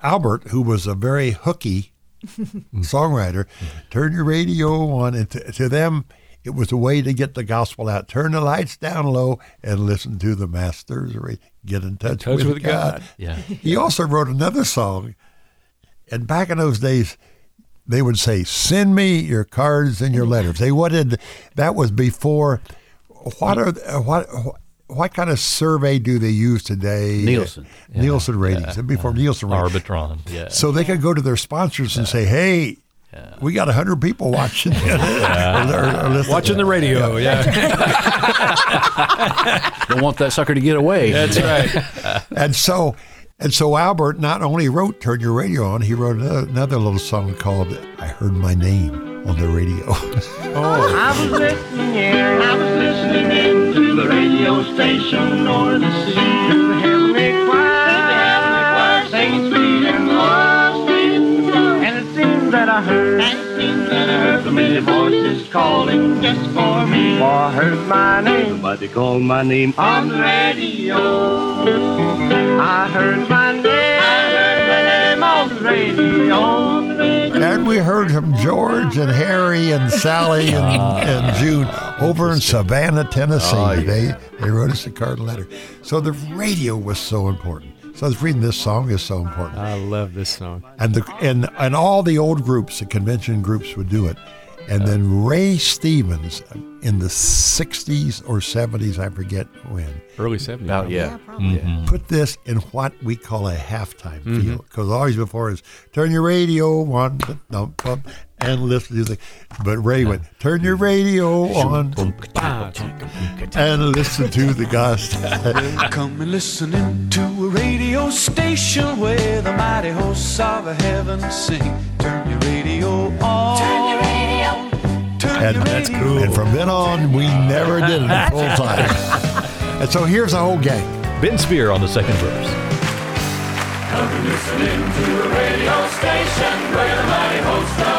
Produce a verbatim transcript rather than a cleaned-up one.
Albert, who was a very hooky songwriter, turn your radio on, and to, to them, it was a way to get the gospel out. Turn the lights down low and listen to the masters. Get in touch, touch with, with God. God. Yeah. He also wrote another song, and back in those days, they would say, "Send me your cards and your letters." They wanted, that was before. What are what what kind of survey do they use today? Nielsen. Yeah. Nielsen ratings. Yeah. Before uh, Nielsen ratings. Arbitron. Yeah. So they could go to their sponsors and say, "Hey, yeah. we got a hundred people watching, yeah. or, or, or watching the radio." Yeah. yeah. Don't want that sucker to get away. That's right. and so, and so Albert not only wrote "Turn Your Radio On," he wrote another, another little song called "I Heard My Name on the Radio." Oh. I was listening, yeah, I was listening in to the radio station o'er the sea, to the heavenly choir, to the heavenly choir, singing sweet and low, sweet and low. And it seemed that I heard, and it seemed that I heard familiar voices calling just for me. For I heard my name, somebody called my name on the radio. I heard my name, I heard my name on the radio. And we heard from George and Harry and Sally and, and June over in Savannah, Tennessee. Oh, yeah. They they wrote us a card letter. So the radio was so important. So I was reading this song is so important. I love this song. And the and and all the old groups, the convention groups would do it. And then Ray Stevens in the sixties or seventies, I forget when. Early seventies. About, yeah. Yeah, probably. Mm-hmm. Put this in what we call a halftime Mm-hmm. feel. Because always before is turn your radio on, dump, dump, and listen to the. But Ray went, turn your radio on and listen to the gospel. Come and listen in to a radio station where the mighty hosts of heaven sing. Turn your radio on. Turn your radio. Turn And, your that's radio. cool. And from then on, we never did it full time. And so here's the whole gang. Ben Spear on the second verse. Come and listen in to a radio station where the mighty hosts of